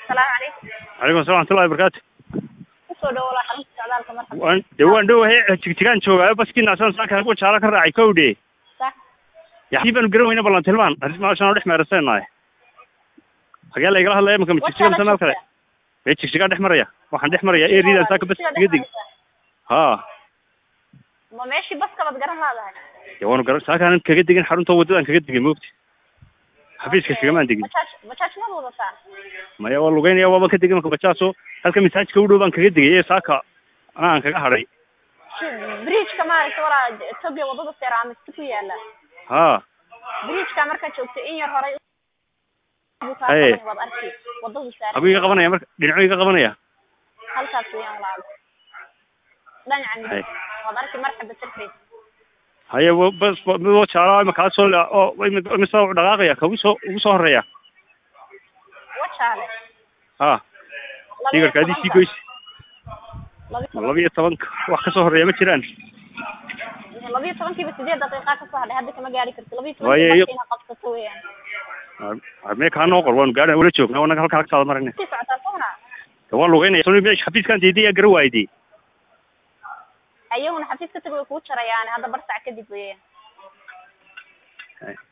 السلام عليكم. عليكم السلام ورحمة الله وبركاته. kusoo dhawo la xarunta socdaalka marxaba. waan dhowahay tigtigaan joogaa baskiin asan saaka ku jaala ka raacay kowdhe. Sax. Yaxiban garawayna ballan tilmaan arrin ma shan dhex meeraseenay. Hagee la igala hadlay marka tigtigaan sanad kale. Tigtigaan dhex maraya. Waxaan dhex maraya eerida saaka bas iga dig. Ha. Ma meeshii baska bad garan laadahay. Waan garan saaka kaga digin xarunta wadadan kaga digin moogti. xafiiska sigamaan digin. Bajaaj ma wadataa. Maya waa lugeynaya waa ka digin marka bajaaso halka misaajka u dhow baan kaga digay saaka aan kaga haray. Bridge-ka maaragtay walaa Ethiopia wadada Seramis ku yaala. Ha. Bridge-ka marka joogto in yar horay Hey. wadada Seramis. Abiga qabanaya marka dhinacayga qabanaya. halkaas weeyaan walaal. dhinaca waad arki marxaba tarfay. Haye bas mid jaala ma ka soo oo ma soo dhaqaaqaya ka ugu soo horeeya. Wachaale. Ha. Diga ka dii goys. 12 wax ka soo horeeya ma jiraan. 12 8 daqiiqo ka soo hadhay hadda kama gaari karto 12 Waaye ina qabsato weeyaan. Arme ka noo qorwan gaar wala joogna wana halka ka soo marnay. Si socota soona. Waa lugeynaya soo meesh xafiiskan diiday garawaydi. ayaguna xafiiska tagay ku jarayaan hadda barsac kadib weeyaan.